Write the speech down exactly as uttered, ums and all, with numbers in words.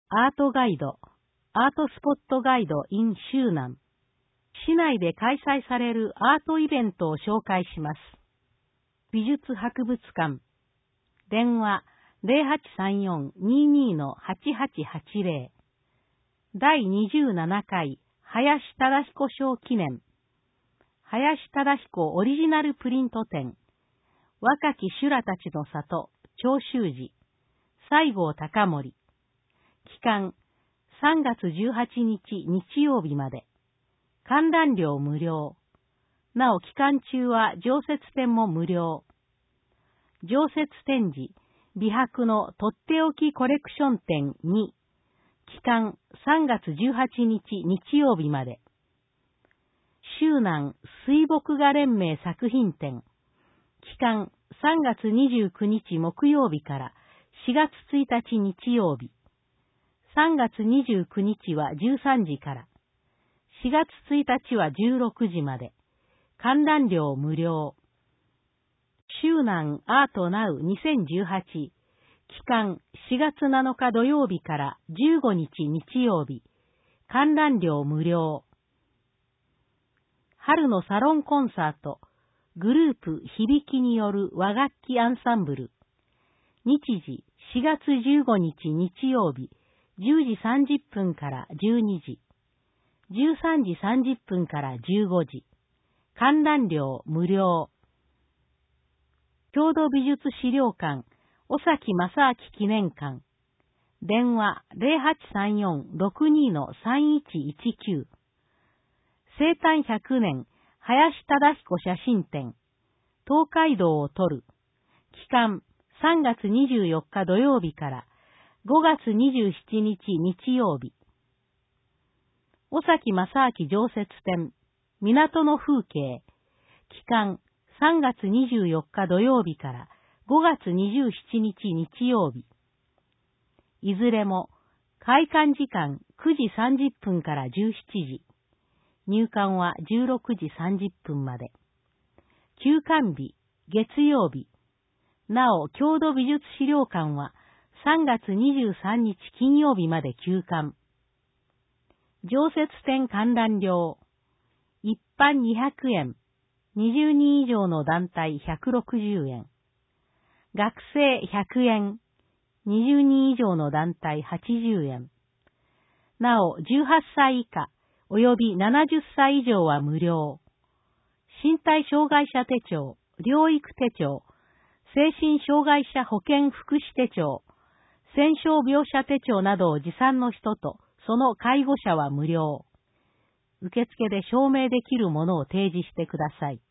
アートガイド、アートスポットガイド in 周南。市内で開催されるアートイベントを紹介します。美術博物館。電話 ゼロはちさんよん にーにー はちはちはちゼロ。だいにじゅうななかい林忠彦賞記念。林忠彦オリジナルプリント展。若き修羅たちの里、長州寺。西郷隆盛。期間、さんがつじゅうはちにち日曜日まで。観覧料無料。なお期間中は常設展も無料。常設展示、美白のとっておきコレクション展に。期間さんがつじゅうはちにち日曜日まで。周南水墨画連盟作品展。期間さんがつにじゅうくにち木曜日からしがつついたち日曜日。さんがつにじゅうくにちはじゅうさんじから。しがつついたちはじゅうろくじまで。観覧料無料。周南アートナウにせんじゅうはち。期間しがつなのか土曜日からじゅうごにち日曜日。観覧料無料。春のサロンコンサート。グループ響きによる和楽器アンサンブル。日時しがつじゅうごにち日曜日。じゅうじさんじゅっぷんからじゅうにじ。じゅうさんじさんじゅっぷんからじゅうごじ。観覧料無料。郷土美術資料館、尾崎正明記念館。電話 ゼロはちさんよん ろくにー さんいちいちきゅう。生誕ひゃくねん、林忠彦写真展。東海道を撮る。期間さんがつにじゅうよっか土曜日からごがつにじゅうしちにち日曜日。尾崎正明常設展、港の風景。期間さんがつにじゅうよっか土曜日からごがつにじゅうしちにち日曜日。いずれも開館時間くじさんじゅっぷんからじゅうしちじ。入館はじゅうろくじさんじゅっぷんまで。休館日、月曜日。なお、郷土美術資料館はさんがつにじゅうさんにち金曜日まで休館。常設展観覧料。一般にひゃくえん。にじゅうにん以上の団体ひゃくろくじゅうえん。学生ひゃくえん。にじゅうにん以上の団体はちじゅうえん。なお、じゅうはっさい以下及びななじゅっさい以上は無料。身体障害者手帳、療育手帳、精神障害者保健福祉手帳、戦傷病者手帳などを持参の人とその介護者は無料。受付で証明できるものを提示してください。